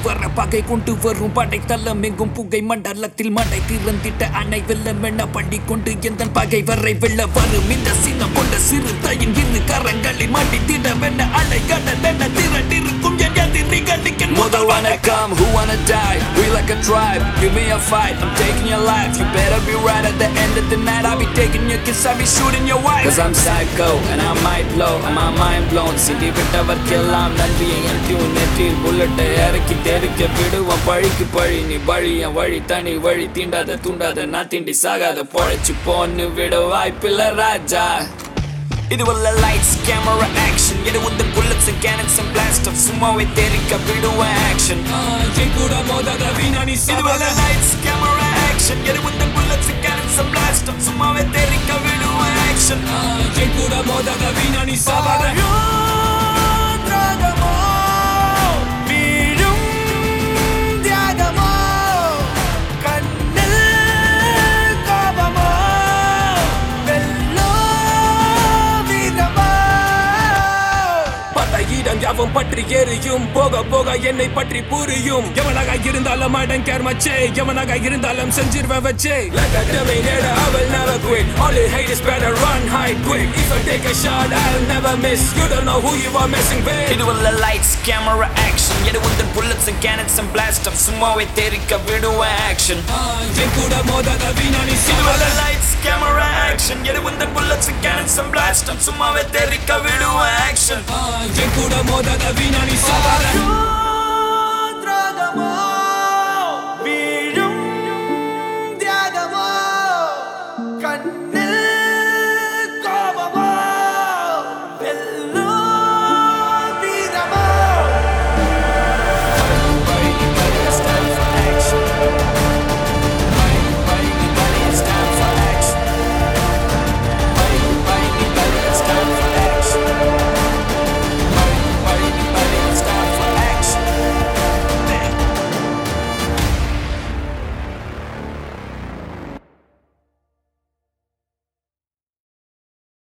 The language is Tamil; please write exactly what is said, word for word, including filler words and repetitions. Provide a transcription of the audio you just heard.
வர பகை கொண்டு வரும் படை தள்ளம் எங்கும் புகை மண்டலத்தில் மடை திறந்திட்ட அணை வெள்ளம் என பள்ளி கொண்டு எந்த பகை வரை வெள்ள வரும் இந்த சின்னம் கொண்ட சிறு தாயின் இரு கரங்களில் மாட்டி திடவென அலை கடல் என திரண்டிருக்கும் என் எதிரிகளுக்கு முதல் வணக்கம். Who wanna die? We like a tribe. Give me a fight. I'm taking your life. You better be right at the end of the night. I'll be taking your kiss. I'll be shooting your wife. Cause I'm psycho and I might blow. And my mind blown. City விட்டவர் கெல்லாம் நன்றியை என் டியூன் நெற்றில் புல்லட்டை இறக்கி தெரிக்க விடுவோம் பழிக்கு பழி நீ பழி என் வழி தனி வழி தீண்டாத தூண்டாத நான் தீண்டி சாகாத பொழைச்சு போன்னு விட வாய்ப்பில்ல ராஜா. இது உள்ள lights camera action இது உள்ள bullets and cannons and blast off சும்மாவே தெரிக்க விடுவேன் action என் கூட மோதாத வீணானி இது உள்ள lights camera action இது உள்ள bullets and cannons and blast off சும்மாவே தெரிக்க விடுவேன் action என் கூட மோதாத வீணானி சாவாத யாவும் பற்றி எரியும் போக போக என்னை பற்றி புரியும் எவனாக இருந்தாலும் I don't care மச்சே எவனாக இருந்தாலும் செஞ்சிருவேன் வச்சே like a terminator I will never quit all the haters better run hide quick if I take a shot I'll never miss you don't know who you are messing with இது உள்ள lights camera action இது உள்ள bullets and cannons and blast off சும்மாவே தெரிக்க விடுவேன் action என் கூட மோதாத வீணானி இது உள்ள lights camera action இது உள்ள bullets and cannons and blast off சும்மாவே தெரிக்க விடுவேன் action என் கூட மோதாத வீணானி சாவாத